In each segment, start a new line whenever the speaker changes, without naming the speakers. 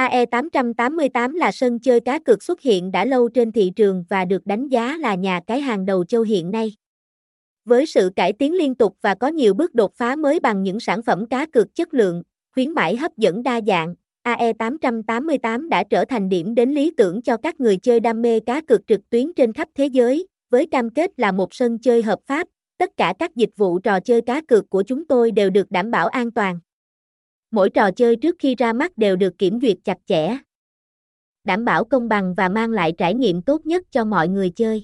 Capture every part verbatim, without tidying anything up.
a e tám tám tám là sân chơi cá cược xuất hiện đã lâu trên thị trường và được đánh giá là nhà cái hàng đầu châu hiện nay. Với sự cải tiến liên tục và có nhiều bước đột phá mới bằng những sản phẩm cá cược chất lượng, khuyến mãi hấp dẫn đa dạng, a e tám tám tám đã trở thành điểm đến lý tưởng cho các người chơi đam mê cá cược trực tuyến trên khắp thế giới, với cam kết là một sân chơi hợp pháp. Tất cả các dịch vụ trò chơi cá cược của chúng tôi đều được đảm bảo an toàn. Mỗi trò chơi trước khi ra mắt đều được kiểm duyệt chặt chẽ, đảm bảo công bằng và mang lại trải nghiệm tốt nhất cho mọi người chơi.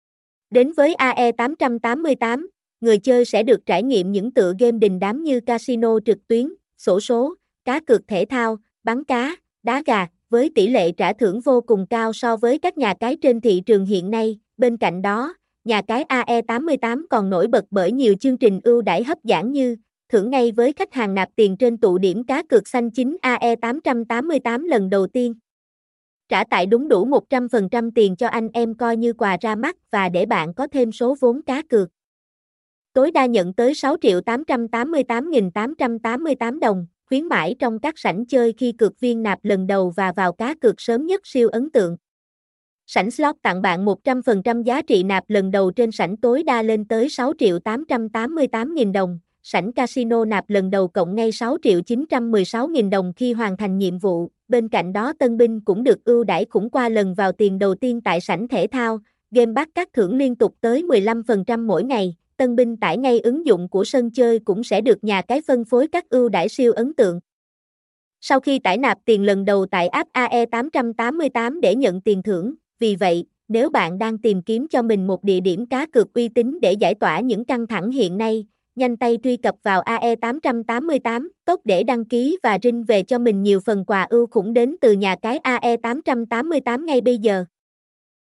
Đến với a e tám tám tám, người chơi sẽ được trải nghiệm những tựa game đình đám như casino trực tuyến, xổ số, cá cược thể thao, bắn cá, đá gà, với tỷ lệ trả thưởng vô cùng cao so với các nhà cái trên thị trường hiện nay. Bên cạnh đó, nhà cái a e tám tám còn nổi bật bởi nhiều chương trình ưu đãi hấp dẫn như thưởng ngay với khách hàng nạp tiền trên tụ điểm cá cược xanh chính a e tám tám tám lần đầu tiên. Trả tại đúng đủ một trăm phần trăm tiền cho anh em coi như quà ra mắt và để bạn có thêm số vốn cá cược. Tối đa nhận tới sáu triệu tám trăm tám mươi tám nghìn tám trăm tám mươi tám đồng, khuyến mãi trong các sảnh chơi khi cược viên nạp lần đầu và vào cá cược sớm nhất siêu ấn tượng. Sảnh slot tặng bạn một trăm phần trăm giá trị nạp lần đầu trên sảnh tối đa lên tới sáu triệu tám trăm tám mươi tám nghìn đồng, sảnh casino nạp lần đầu cộng ngay sáu triệu chín trăm mười sáu nghìn đồng khi hoàn thành nhiệm vụ. Bên cạnh đó tân binh cũng được ưu đãi khủng qua lần vào tiền đầu tiên tại sảnh thể thao, game bắt các thưởng liên tục tới mười lăm phần trăm mỗi ngày. Tân binh tải ngay ứng dụng của sân chơi cũng sẽ được nhà cái phân phối các ưu đãi siêu ấn tượng. Sau khi tải nạp tiền lần đầu tại app a e tám tám tám để nhận tiền thưởng, vì vậy, nếu bạn đang tìm kiếm cho mình một địa điểm cá cược uy tín để giải tỏa những căng thẳng hiện nay, nhanh tay truy cập vào a e tám tám tám, tốt để đăng ký và rinh về cho mình nhiều phần quà ưu khủng đến từ nhà cái a e tám tám tám ngay bây giờ.